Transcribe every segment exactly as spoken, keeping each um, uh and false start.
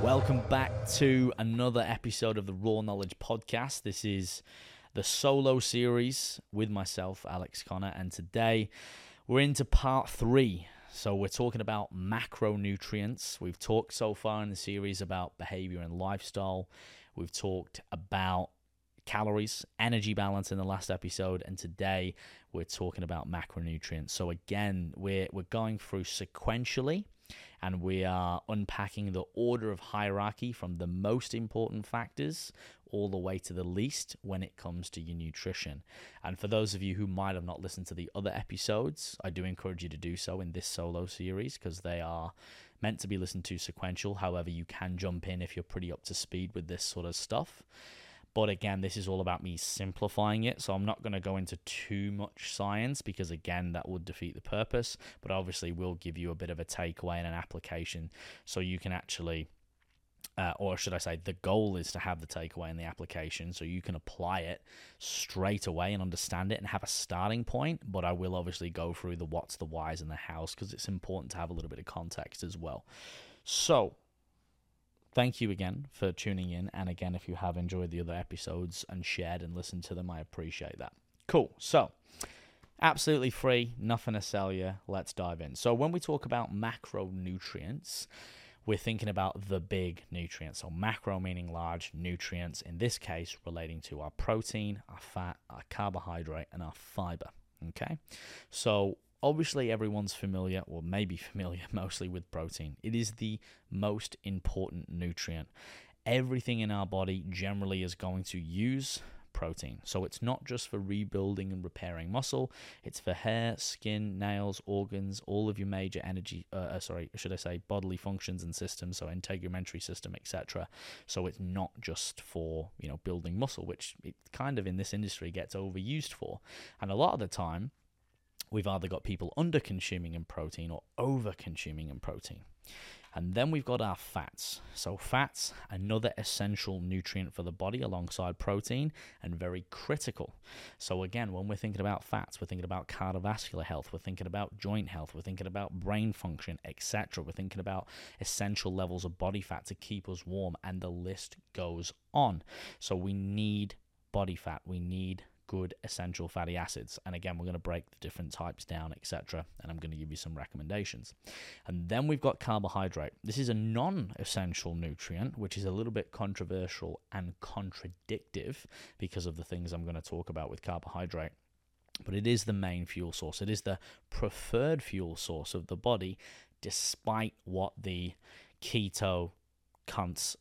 Welcome back to another episode of the Raw Knowledge Podcast. This is the solo series with myself, Alex Connor, and today we're into part three. So we're talking about macronutrients. We've talked so far in the series about behavior and lifestyle. We've talked about calories, energy balance in the last episode, and today we're talking about macronutrients. So again, we're we're going through sequentially, and we are unpacking the order of hierarchy from the most important factors all the way to the least when it comes to your nutrition. And for those of you who might have not listened to the other episodes, I do encourage you to do so in this solo series because they are meant to be listened to sequential. However, you can jump in if you're pretty up to speed with this sort of stuff. But again, this is all about me simplifying it, so I'm not going to go into too much science because, again, that would defeat the purpose. But obviously, we'll give you a bit of a takeaway and an application so you can actually, uh, or should I say, the goal is to have the takeaway and the application so you can apply it straight away and understand it and have a starting point. But I will obviously go through the what's, the whys, and the hows because it's important to have a little bit of context as well. So, thank you again for tuning in, and again, if you have enjoyed the other episodes and shared and listened to them, I appreciate that. Cool. So, absolutely free, nothing to sell you. Let's dive in. So, when we talk about macronutrients, we're thinking about the big nutrients. So, macro meaning large, nutrients, in this case, relating to our protein, our fat, our carbohydrate, and our fiber. Okay? So, obviously, everyone's familiar, or maybe familiar mostly with protein. It is the most important nutrient. Everything in our body generally is going to use protein. So it's not just for rebuilding and repairing muscle. It's for hair, skin, nails, organs, all of your major energy, uh, sorry, should I say bodily functions and systems, so integumentary system, et cetera. So it's not just for, you know, building muscle, which it kind of in this industry gets overused for. And a lot of the time, we've either got people under-consuming in protein or over-consuming in protein. And then we've got our fats. So fats, another essential nutrient for the body alongside protein and very critical. So again, when we're thinking about fats, we're thinking about cardiovascular health, we're thinking about joint health, we're thinking about brain function, et cetera. We're thinking about essential levels of body fat to keep us warm, and the list goes on. So we need body fat, we need good essential fatty acids, and again we're going to break the different types down, etc., and I'm going to give you some recommendations. And then we've got carbohydrate. This is a non-essential nutrient, which is a little bit controversial and contradictive because of the things I'm going to talk about with carbohydrate, but it is the main fuel source. It is the preferred fuel source of the body, despite what the keto cunts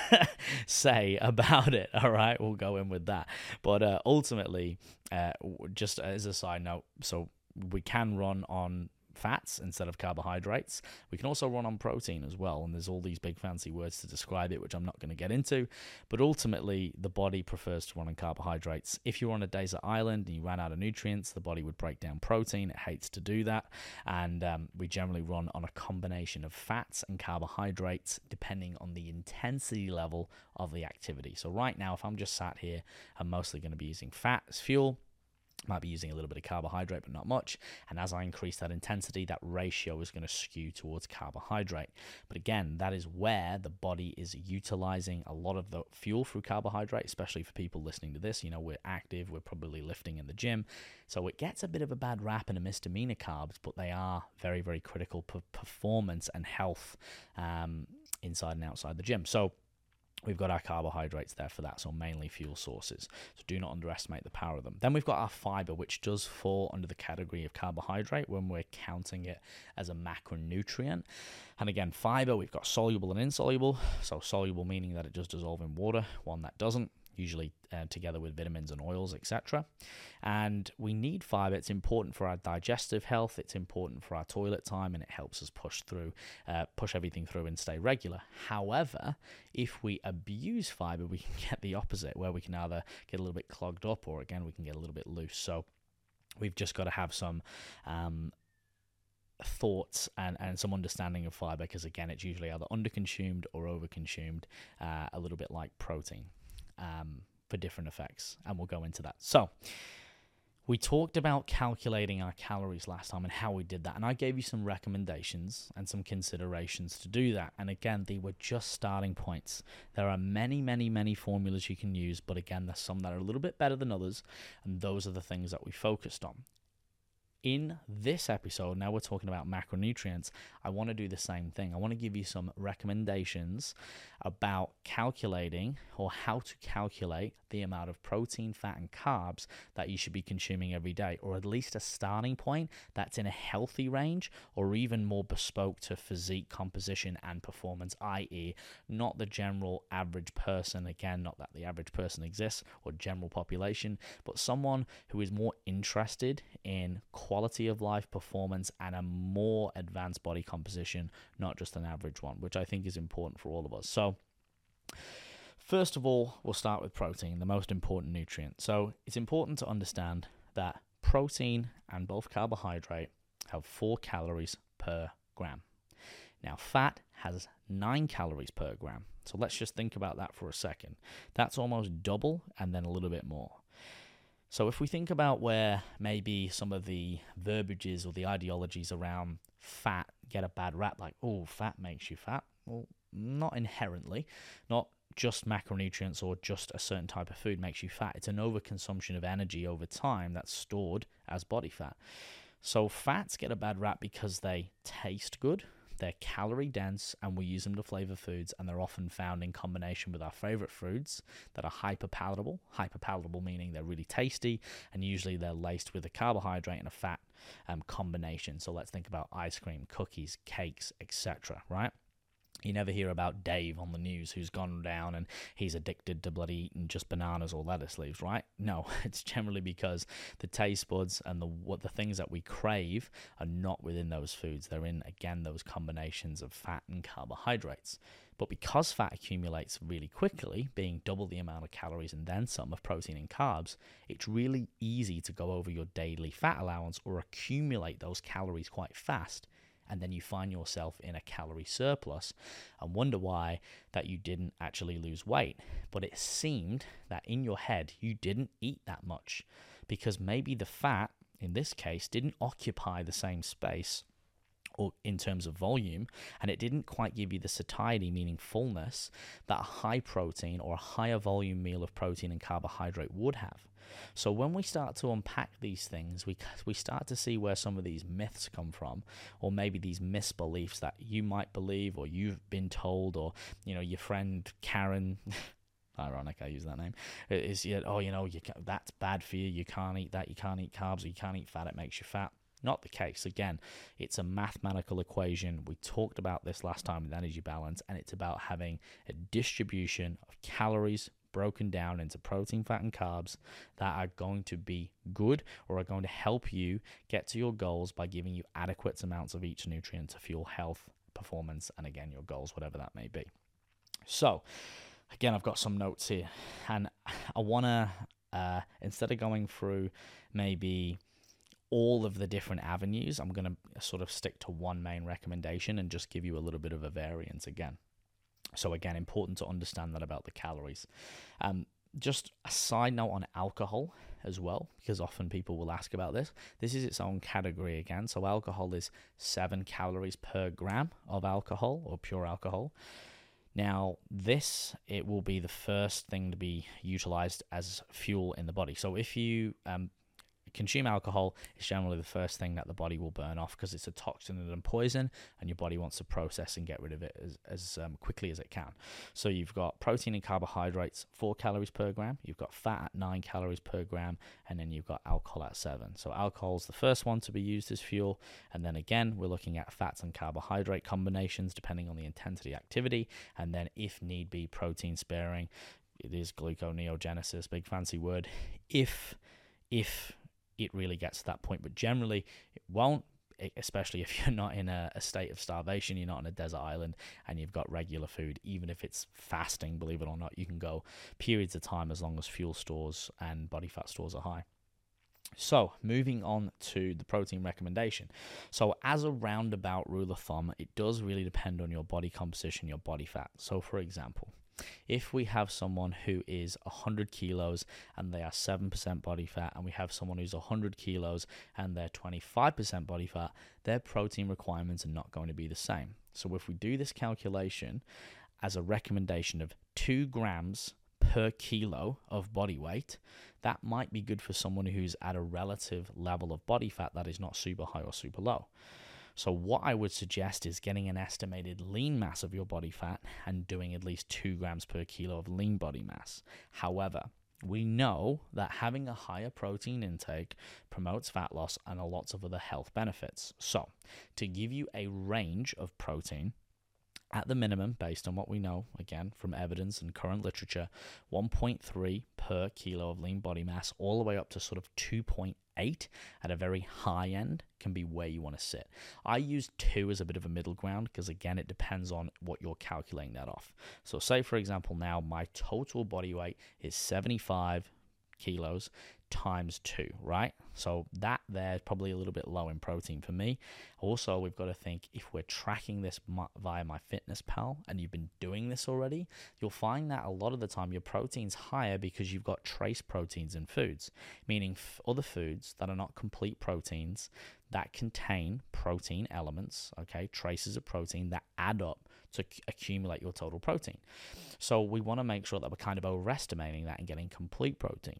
say about it. All right, we'll go in with that. But uh, ultimately, uh, just as a side note, so we can run on fats instead of carbohydrates. We can also run on protein as well, and there's all these big fancy words to describe it, which I'm not going to get into. But ultimately, the body prefers to run on carbohydrates. If you're on a desert island and you ran out of nutrients, the body would break down protein. It hates to do that, and um, we generally run on a combination of fats and carbohydrates depending on the intensity level of the activity. So right now, if I'm just sat here, I'm mostly going to be using fat as fuel. Might be using a little bit of carbohydrate, but not much. And as I increase that intensity, that ratio is going to skew towards carbohydrate. But again, that is where the body is utilizing a lot of the fuel through carbohydrate, especially for people listening to this. You know, we're active, we're probably lifting in the gym. So it gets a bit of a bad rap and a misdemeanor carbs, but they are very, very critical for performance and health um, inside and outside the gym. So we've got our carbohydrates there for that, so mainly fuel sources. So do not underestimate the power of them. Then we've got our fiber, which does fall under the category of carbohydrate when we're counting it as a macronutrient. And again, fiber, we've got soluble and insoluble. So soluble meaning that it just dissolves in water, one that doesn't, usually uh, together with vitamins and oils, et cetera. And we need fiber. It's important for our digestive health. It's important for our toilet time, and it helps us push through, uh, push everything through and stay regular. However, if we abuse fiber, we can get the opposite, where we can either get a little bit clogged up, or again, we can get a little bit loose. So we've just got to have some um, thoughts and, and some understanding of fiber, because again, it's usually either underconsumed or overconsumed, uh, a little bit like protein. Um, for different effects, and we'll go into that. So We talked about calculating our calories last time and how we did that, and I gave you some recommendations and some considerations to do that. And again, they were just starting points. There are many, many, many formulas you can use, but again, there's some that are a little bit better than others, and those are the things that we focused on. In this episode, now we're talking about macronutrients, I want to do the same thing. I want to give you some recommendations about calculating or how to calculate the amount of protein, fat, and carbs that you should be consuming every day, or at least a starting point that's in a healthy range or even more bespoke to physique composition and performance, that is not the general average person, again, not that the average person exists or general population, but someone who is more interested in quality of life, performance, and a more advanced body composition, not just an average one, which I think is important for all of us. So first of all, we'll start with protein, the most important nutrient. So it's important to understand that protein and both carbohydrate have four calories per gram. Now, fat has nine calories per gram. So let's just think about that for a second. That's almost double and then a little bit more. So if we think about where maybe some of the verbiages or the ideologies around fat get a bad rap, like, oh, fat makes you fat. Well, not inherently, not just macronutrients or just a certain type of food makes you fat. It's an overconsumption of energy over time that's stored as body fat. So fats get a bad rap because they taste good, they're calorie dense, and we use them to flavor foods, and they're often found in combination with our favorite foods that are hyper palatable. Hyper palatable meaning they're really tasty, and usually they're laced with a carbohydrate and a fat um, combination. So let's think about ice cream, cookies, cakes, et cetera, right? You never hear about Dave on the news who's gone down and he's addicted to bloody eating just bananas or lettuce leaves, right? No, it's generally because the taste buds and the what the things that we crave are not within those foods. They're in, again, those combinations of fat and carbohydrates. But because fat accumulates really quickly, being double the amount of calories and then some of protein and carbs, it's really easy to go over your daily fat allowance or accumulate those calories quite fast. And then you find yourself in a calorie surplus and wonder why that you didn't actually lose weight. But it seemed that in your head, you didn't eat that much because maybe the fat, in this case, didn't occupy the same space or in terms of volume, and it didn't quite give you the satiety, meaning fullness, that a high protein or a higher volume meal of protein and carbohydrate would have. So when we start to unpack these things, we we start to see where some of these myths come from, or maybe these misbeliefs that you might believe, or you've been told, or you know your friend Karen. Ironic, I use that name. Is yeah, oh you know you can, that's bad for you. You can't eat that. You can't eat carbs. Or you can't eat fat. It makes you fat. Not the case. Again, it's a mathematical equation. We talked about this last time with energy balance, and it's about having a distribution of calories broken down into protein, fat, and carbs that are going to be good or are going to help you get to your goals by giving you adequate amounts of each nutrient to fuel health, performance, and again, your goals, whatever that may be. So, again, I've got some notes here, and I want to, uh, instead of going through maybe all of the different avenues, I'm going to sort of stick to one main recommendation and just give you a little bit of a variance again. So again, important to understand that about the calories. Um, just a side note on alcohol as well, because often people will ask about this. This is its own category again. So alcohol is seven calories per gram of alcohol or pure alcohol. Now, this, it will be the first thing to be utilized as fuel in the body. So if you um, consume alcohol, it's generally the first thing that the body will burn off because it's a toxin and a poison, and your body wants to process and get rid of it as, as um, quickly as it can. So you've got protein and carbohydrates, four calories per gram. You've got fat at nine calories per gram, and then you've got alcohol at seven. So alcohol is the first one to be used as fuel, and then again, we're looking at fats and carbohydrate combinations depending on the intensity activity, and then if need be, protein sparing. It is gluconeogenesis, big fancy word. If, if it really gets to that point, but generally it won't, especially if you're not in a, a state of starvation, you're not on a desert island and you've got regular food. Even if it's fasting, believe it or not, you can go periods of time as long as fuel stores and body fat stores are high. So moving on to the protein recommendation. So as a roundabout rule of thumb, it does really depend on your body composition, your body fat. So for example, If we have someone who is one hundred kilos and they are seven percent body fat, and we have someone who's one hundred kilos and they're twenty-five percent body fat, their protein requirements are not going to be the same. So if we do this calculation as a recommendation of two grams per kilo of body weight, that might be good for someone who's at a relative level of body fat that is not super high or super low. So what I would suggest is getting an estimated lean mass of your body fat and doing at least two grams per kilo of lean body mass. However, we know that having a higher protein intake promotes fat loss and a lots of other health benefits. So to give you a range of protein, at the minimum, based on what we know, again, from evidence and current literature, one point three per kilo of lean body mass, all the way up to sort of two point eight at a very high end can be where you want to sit. I use two as a bit of a middle ground because, again, it depends on what you're calculating that off. So say, for example, now my total body weight is seventy-five kilos times two, right? So that there is probably a little bit low in protein for me. Also, we've got to think, if we're tracking this via MyFitnessPal and you've been doing this already, you'll find that a lot of the time your protein's higher because you've got trace proteins in foods, meaning f- other foods that are not complete proteins that contain protein elements, okay, traces of protein that add up to c- accumulate your total protein. So we want to make sure that we're kind of overestimating that and getting complete protein.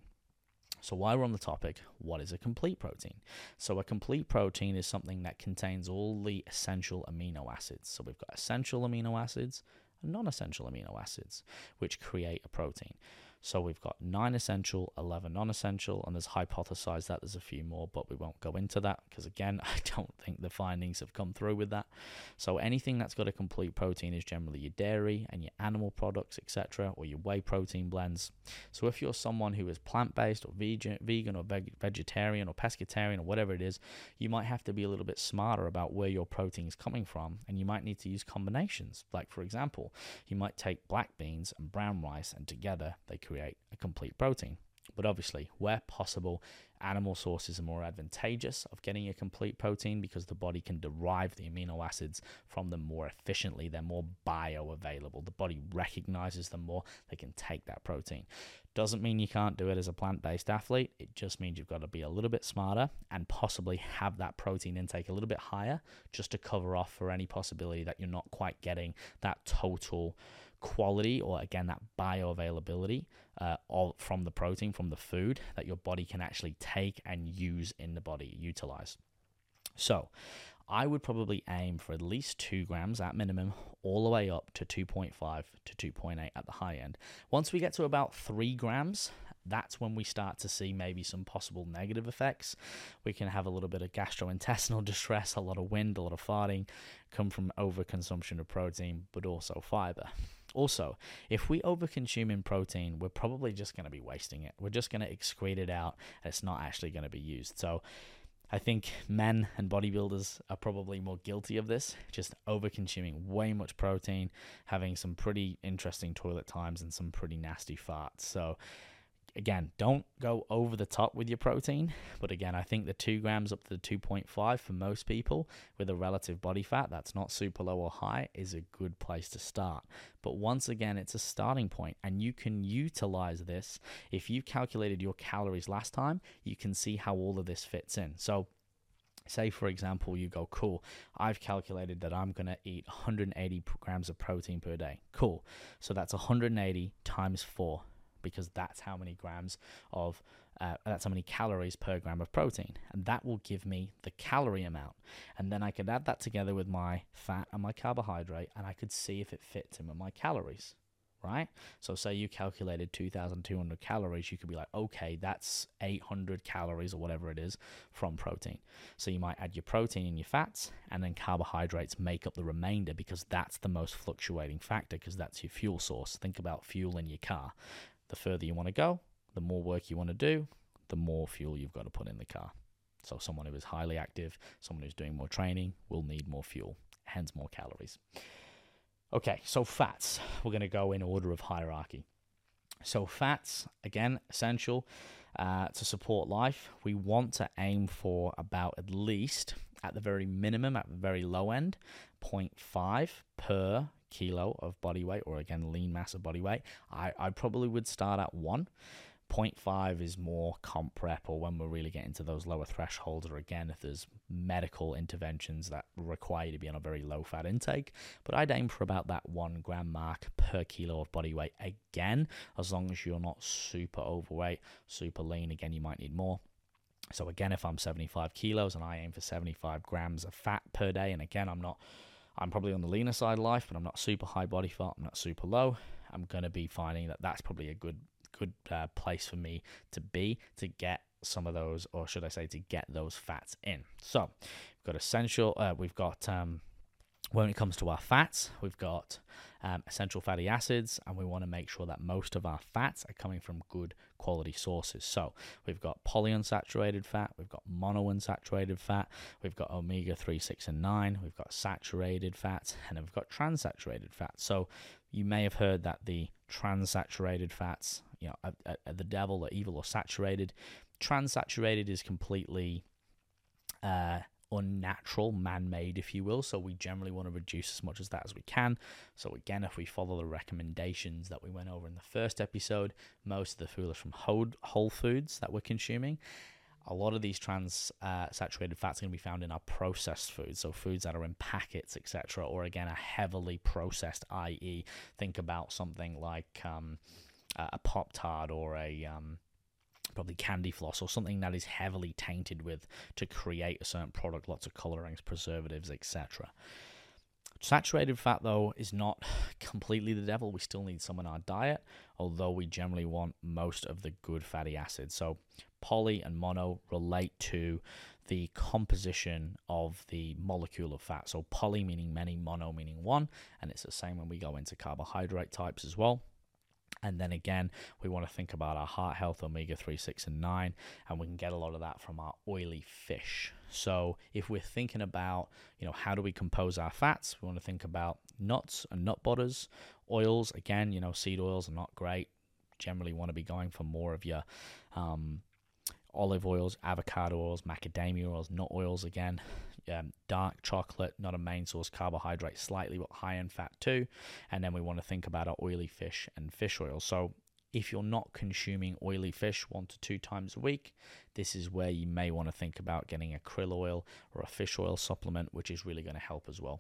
So while we're on the topic, what is a complete protein? So a complete protein is something that contains all the essential amino acids. So we've got essential amino acids and non-essential amino acids, which create a protein. So we've got nine essential, eleven non-essential, and there's hypothesized that there's a few more, but we won't go into that because, again, I don't think the findings have come through with that. So anything that's got a complete protein is generally your dairy and your animal products, et cetera, or your whey protein blends. So if you're someone who is plant-based or vegan, vegan or veg- vegetarian or pescatarian or whatever it is, you might have to be a little bit smarter about where your protein is coming from, and you might need to use combinations. Like, for example, you might take black beans and brown rice, and together they create a complete protein. But obviously, where possible, animal sources are more advantageous of getting a complete protein because the body can derive the amino acids from them more efficiently. They're more bioavailable. The body recognizes them more. They can take that protein. Doesn't mean you can't do it as a plant-based athlete. It just means you've got to be a little bit smarter and possibly have that protein intake a little bit higher just to cover off for any possibility that you're not quite getting that total quality, or again that bioavailability uh, of, from the protein, from the food that your body can actually take and use in the body, utilize. So I would probably aim for at least two grams at minimum, all the way up to two point five to two point eight at the high end. Once we get to about three grams, that's when we start to see maybe some possible negative effects. We can have a little bit of gastrointestinal distress, a lot of wind, a lot of farting, come from overconsumption of protein, but also fiber. Also, if we overconsume in protein, we're probably just going to be wasting it. We're just going to excrete it out, and it's not actually going to be used. So I think men and bodybuilders are probably more guilty of this, just over-consuming way much protein, having some pretty interesting toilet times and some pretty nasty farts. So again, don't go over the top with your protein. But again, I think the two grams up to the two point five for most people with a relative body fat that's not super low or high is a good place to start. But once again, it's a starting point, and you can utilize this. If you calculated your calories last time, you can see how all of this fits in. So say, for example, you go, cool, I've calculated that I'm going to eat one hundred eighty grams of protein per day. Cool. So that's one hundred eighty times four. Because that's how many grams of, uh, that's how many calories per gram of protein. And that will give me the calorie amount. And then I could add that together with my fat and my carbohydrate, and I could see if it fits in with my calories, right? So say you calculated two thousand two hundred calories, you could be like, okay, that's eight hundred calories or whatever it is from protein. So you might add your protein and your fats, and then carbohydrates make up the remainder, because that's the most fluctuating factor, because that's your fuel source. Think about fuel in your car. The further you want to go, the more work you want to do, the more fuel you've got to put in the car. So someone who is highly active, someone who's doing more training, will need more fuel, hence more calories. Okay, so fats. We're going to go in order of hierarchy. So fats, again, essential uh, to support life. We want to aim for about at least, at the very minimum, at the very low end, zero point five per kilo of body weight, or again, lean mass of body weight, I, I probably would start at one. zero point five is more comp prep, or when we're really getting to those lower thresholds, or again, if there's medical interventions that require you to be on a very low fat intake. But I'd aim for about that one gram mark per kilo of body weight. Again, as long as you're not super overweight, super lean, again, you might need more. So again, if I'm seventy-five kilos and I aim for seventy-five grams of fat per day, and again, I'm not, I'm probably on the leaner side of life, but I'm not super high body fat, I'm not super low, I'm going to be finding that that's probably a good good uh, place for me to be to get some of those, or should I say to get those fats in. So we've got essential, uh, we've got, um, when it comes to our fats, we've got um, essential fatty acids, and we want to make sure that most of our fats are coming from good quality sources. So we've got polyunsaturated fat, we've got monounsaturated fat, we've got omega three, six, and nine, we've got saturated fats, and then we've got transaturated fats. So you may have heard that the transaturated fats, you know, are, are, are the devil, or evil, or saturated. Transaturated is completely uh, unnatural, man-made, if you will. So we generally want to reduce as much as that as we can. So again, if we follow the recommendations that we went over in the first episode, most of the food is from whole, whole foods that we're consuming. A lot of these trans uh, saturated fats are going to be found in our processed foods, so foods that are in packets, et cetera, or again, are heavily processed, that is, think about something like um, a Pop-Tart or a um, probably candy floss, or something that is heavily tainted with to create a certain product, lots of colorings, preservatives, et cetera. Saturated fat, though, is not completely the devil. We still need some in our diet, although we generally want most of the good fatty acids. So poly and mono relate to the composition of the molecule of fat. So poly meaning many, mono meaning one, and it's the same when we go into carbohydrate types as well. And then again, we want to think about our heart health, omega three, six, and nine, and we can get a lot of that from our oily fish. So if we're thinking about, you know, how do we compose our fats, we want to think about nuts and nut butters, oils. Again, you know, seed oils are not great. Generally want to be going for more of your um, olive oils, avocado oils, macadamia oils, nut oils again. Um, dark chocolate, not a main source carbohydrate, slightly but high in fat too. And then we want to think about our oily fish and fish oil. So if you're not consuming oily fish one to two times a week, this is where you may want to think about getting a krill oil or a fish oil supplement, which is really going to help as well.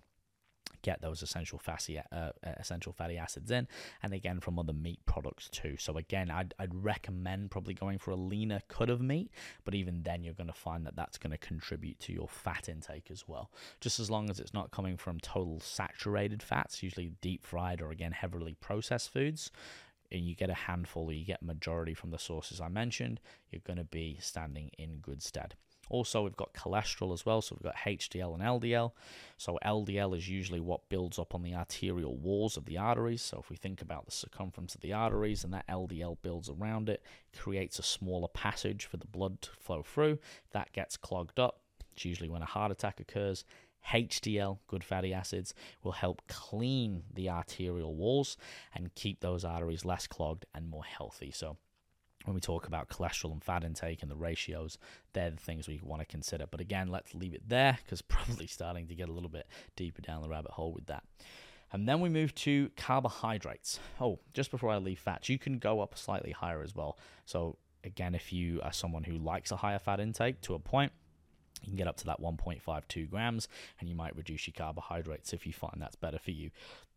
Get those essential fatty uh, essential fatty acids in, and again from other meat products too. So again, I'd, I'd recommend probably going for a leaner cut of meat, but even then you're going to find that that's going to contribute to your fat intake as well. Just as long as it's not coming from total saturated fats, usually deep fried or again heavily processed foods, and you get a handful or you get a majority from the sources I mentioned, you're going to be standing in good stead. Also, we've got cholesterol as well, so we've got H D L and L D L. So L D L is usually what builds up on the arterial walls of the arteries. So if we think about the circumference of the arteries and that L D L builds around it, creates a smaller passage for the blood to flow through. That gets clogged up. It's usually when a heart attack occurs. H D L, good fatty acids, will help clean the arterial walls and keep those arteries less clogged and more healthy. So when we talk about cholesterol and fat intake and the ratios, they're the things we want to consider. But again, let's leave it there because probably starting to get a little bit deeper down the rabbit hole with that. And then we move to carbohydrates. Oh, just before I leave fats, you can go up slightly higher as well. So again, if you are someone who likes a higher fat intake to a point, you can get up to that one point five two grams, and you might reduce your carbohydrates if you find that's better for you.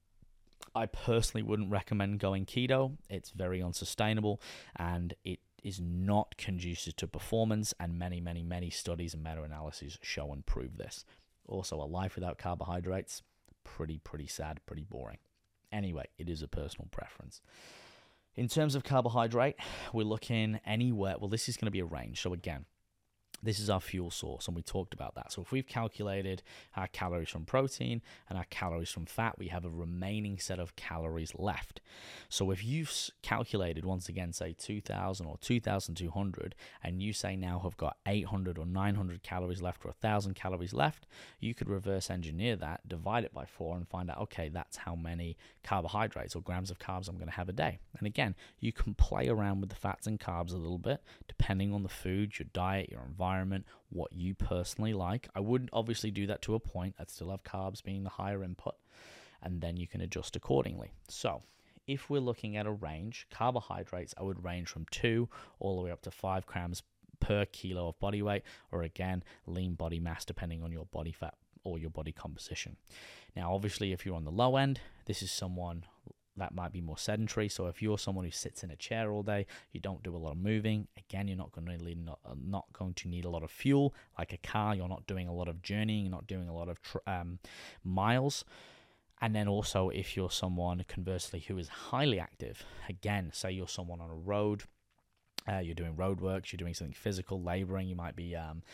I personally wouldn't recommend going keto. It's very unsustainable and it is not conducive to performance, and many, many, many studies and meta-analyses show and prove this. Also, a life without carbohydrates, pretty, pretty sad, pretty boring. Anyway, it is a personal preference. In terms of carbohydrate, we're looking anywhere, well, this is going to be a range. So again, this is our fuel source, and we talked about that. So if we've calculated our calories from protein and our calories from fat, we have a remaining set of calories left. So if you've calculated, once again, say two thousand or two thousand two hundred, and you say now have got eight hundred or nine hundred calories left or one thousand calories left, you could reverse engineer that, divide it by four, and find out, okay, that's how many carbohydrates or grams of carbs I'm going to have a day. And again, you can play around with the fats and carbs a little bit, depending on the food, your diet, your environment, what you personally like. I wouldn't obviously do that to a point. I'd still have carbs being the higher input. and then you can adjust accordingly. So if we're looking at a range, carbohydrates, I would range from two all the way up to five grams per kilo of body weight, or again, lean body mass, depending on your body fat or your body composition. Now, obviously, if you're on the low end, this is someone that might be more sedentary. So if you're someone who sits in a chair all day, you don't do a lot of moving, again, you're not going to need, not, not going to need a lot of fuel. Like a car, you're not doing a lot of journeying, you're not doing a lot of tr- um, miles. And then also, if you're someone, conversely, who is highly active, again, say you're someone on a road, uh, you're doing road works, you're doing something physical, laboring, you might be um,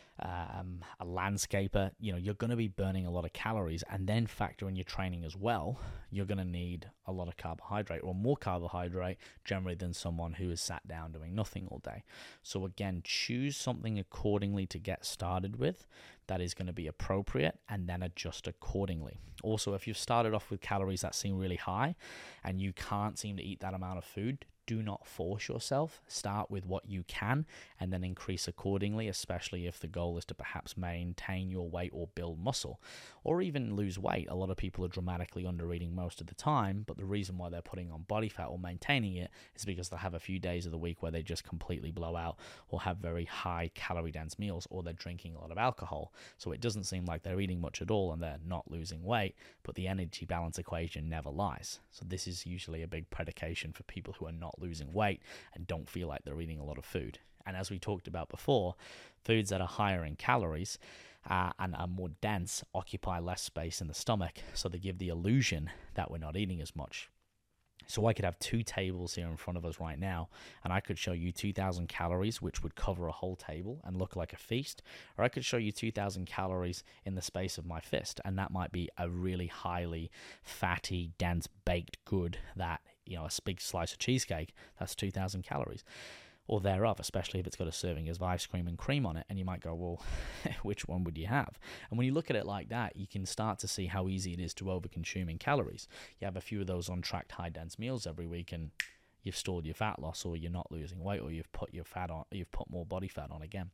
um, a landscaper, you know, you're going to be burning a lot of calories, and then factor in your training as well, you're going to need a lot of carbohydrate, or more carbohydrate generally than someone who is sat down doing nothing all day. So again, choose something accordingly to get started with that is going to be appropriate, and then adjust accordingly. Also, if you've started off with calories that seem really high and you can't seem to eat that amount of food, do not force yourself. Start with what you can and then increase accordingly, especially if the goal is to perhaps maintain your weight or build muscle or even lose weight. A lot of people are dramatically under eating most of the time, but the reason why they're putting on body fat or maintaining it is because they have a few days of the week where they just completely blow out or have very high calorie dense meals, or they're drinking a lot of alcohol. So it doesn't seem like they're eating much at all and they're not losing weight, but the energy balance equation never lies. So this is usually a big predication for people who are not losing weight and don't feel like they're eating a lot of food. And as we talked about before, foods that are higher in calories uh, and are more dense occupy less space in the stomach, so they give the illusion that we're not eating as much. So I could have two tables here in front of us right now, and I could show you two thousand calories, which would cover a whole table and look like a feast, or I could show you two thousand calories in the space of my fist, and that might be a really highly fatty, dense, baked good that, you know, a big slice of cheesecake, that's two thousand calories or thereof, especially if it's got a serving of ice cream and cream on it. And you might go, well, which one would you have? And when you look at it like that, you can start to see how easy it is to overconsume in calories. You have a few of those untracked high dense meals every week, and you've stalled your fat loss, or you're not losing weight, or you've put your fat on, you've put more body fat on again.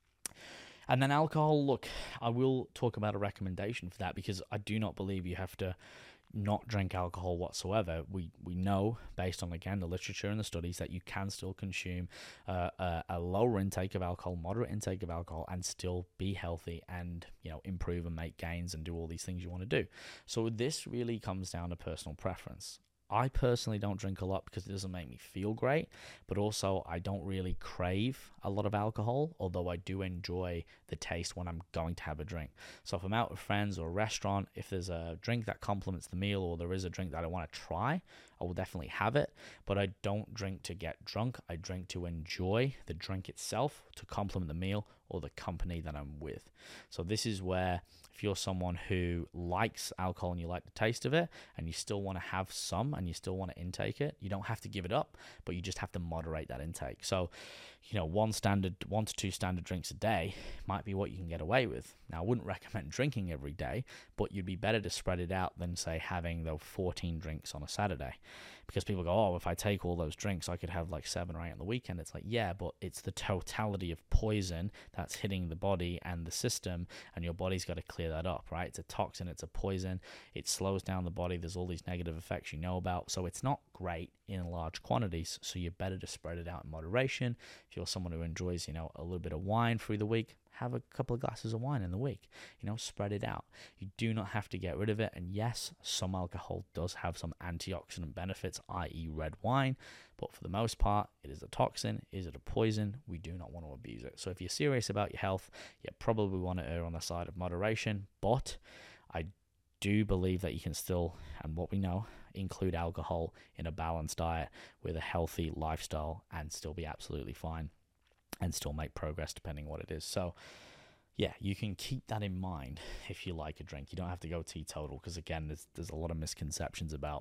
And then alcohol, look, I will talk about a recommendation for that, because I do not believe you have to not drink alcohol whatsoever. We we know, based on, again, the literature and the studies, that you can still consume uh, a, a lower intake of alcohol, moderate intake of alcohol, and still be healthy and, you know, improve and make gains and do all these things you want to do. So this really comes down to personal preference. I personally don't drink a lot because it doesn't make me feel great, but also I don't really crave a lot of alcohol, although I do enjoy the taste when I'm going to have a drink. So if I'm out with friends or a restaurant, if there's a drink that complements the meal, or there is a drink that I want to try, I will definitely have it, but I don't drink to get drunk. I drink to enjoy the drink itself, to complement the meal or the company that I'm with. So this is where, if you're someone who likes alcohol and you like the taste of it, and you still want to have some and you still want to intake it, you don't have to give it up, but you just have to moderate that intake. So, you know, one standard, one to two standard drinks a day might be what you can get away with. Now, I wouldn't recommend drinking every day, but you'd be better to spread it out than, say, having those fourteen drinks on a Saturday. Because people go, oh, if I take all those drinks, I could have like seven or eight on the weekend. It's like, yeah, but it's the totality of poison that's hitting the body and the system, and your body's got to clear that up, right? It's a toxin, it's a poison, it slows down the body. There's all these negative effects you know about, so it's not great in large quantities. So you're better to spread it out in moderation. If you're someone who enjoys, you know, a little bit of wine through the week, have a couple of glasses of wine in the week. You know, spread it out. You do not have to get rid of it. And yes, some alcohol does have some antioxidant benefits, that is red wine, but for the most part, it is a toxin. Is it a poison? We do not want to abuse it. So if you're serious about your health, you probably want to err on the side of moderation, but I do believe that you can still, and what we know, include alcohol in a balanced diet with a healthy lifestyle and still be absolutely fine and still make progress depending on what it is. So yeah, you can keep that in mind if you like a drink. You don't have to go teetotal, because again, there's there's a lot of misconceptions about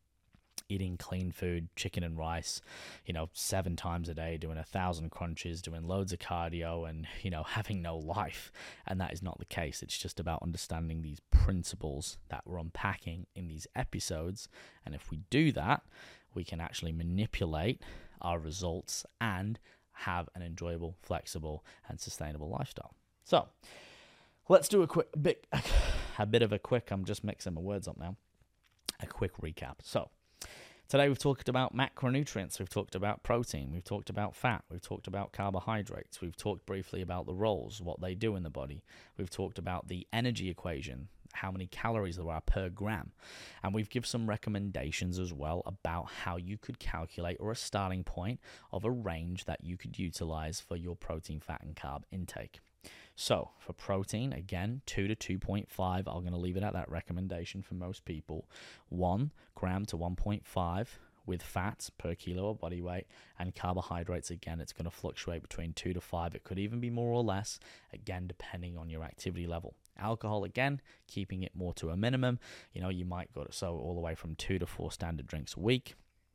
eating clean food, chicken and rice, you know, seven times a day, doing a thousand crunches, doing loads of cardio, and, you know, having no life. And that is not the case. It's just about understanding these principles that we're unpacking in these episodes. And if we do that, we can actually manipulate our results and have an enjoyable, flexible, and sustainable lifestyle. So let's do a quick bit, a bit of a quick, I'm just mixing my words up now. a quick recap. So today we've talked about macronutrients, we've talked about protein, we've talked about fat, we've talked about carbohydrates, we've talked briefly about the roles, what they do in the body, we've talked about the energy equation, how many calories there are per gram, and we've given some recommendations as well about how you could calculate, or a starting point of a range that you could utilize for your protein, fat, and carb intake. So for protein, again, two to two point five, I'm going to leave it at that recommendation for most people. one gram to one point five with fats per kilo of body weight, and carbohydrates, again, it's going to fluctuate between two to five. It could even be more or less, again, depending on your activity level. Alcohol, again, keeping it more to a minimum. You know, you might go to so all the way from two to four standard drinks a week.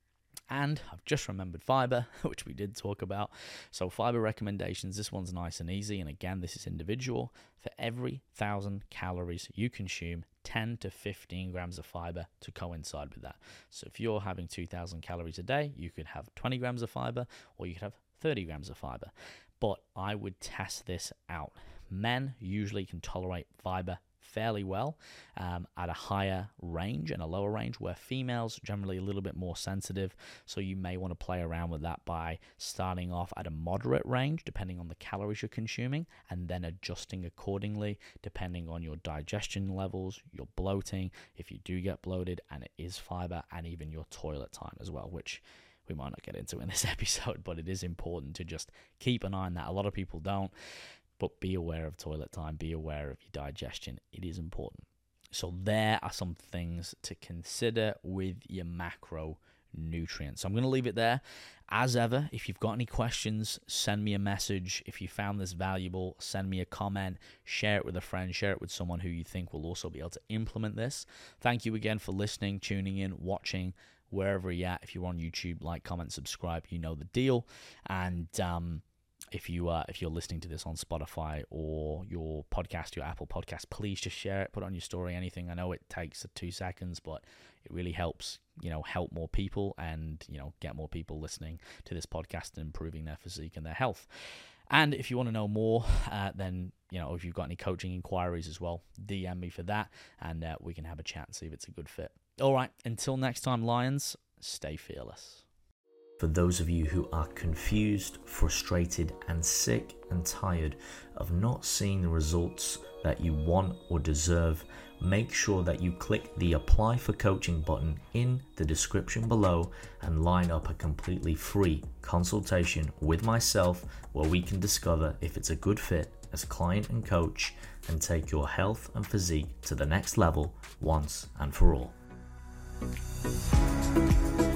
And I've just remembered fiber, which we did talk about. So fiber recommendations, this one's nice and easy. And again, this is individual. For every one thousand calories you consume, ten to fifteen grams of fiber to coincide with that. So if you're having two thousand calories a day, you could have twenty grams of fiber, or you could have thirty grams of fiber. But I would test this out. Men usually can tolerate fiber fairly well um, at a higher range and a lower range, where females generally a little bit more sensitive. So you may want to play around with that by starting off at a moderate range depending on the calories you're consuming, and then adjusting accordingly depending on your digestion levels, your bloating, if you do get bloated, and it is fiber, and even your toilet time as well, which we might not get into in this episode, but it is important to just keep an eye on that. A lot of people don't. But be aware of toilet time, be aware of your digestion. It is important. So there are some things to consider with your macronutrients. So I'm going to leave it there. As ever, if you've got any questions, send me a message. If you found this valuable, send me a comment, share it with a friend, share it with someone who you think will also be able to implement this. Thank you again for listening, tuning in, watching, wherever you're at. If you're on YouTube, like, comment, subscribe, you know the deal. And um If you uh, if you're listening to this on Spotify or your podcast, your Apple podcast, please just share it, put it on your story, anything. I know it takes two seconds, but it really helps, you know, help more people and, you know, get more people listening to this podcast and improving their physique and their health. And if you want to know more, uh, then, you know, if you've got any coaching inquiries as well, D M me for that, and uh, we can have a chat and see if it's a good fit. All right, until next time, Lions, stay fearless. For those of you who are confused, frustrated, and sick and tired of not seeing the results that you want or deserve, make sure that you click the Apply for Coaching button in the description below and line up a completely free consultation with myself, where we can discover if it's a good fit as client and coach, and take your health and physique to the next level once and for all.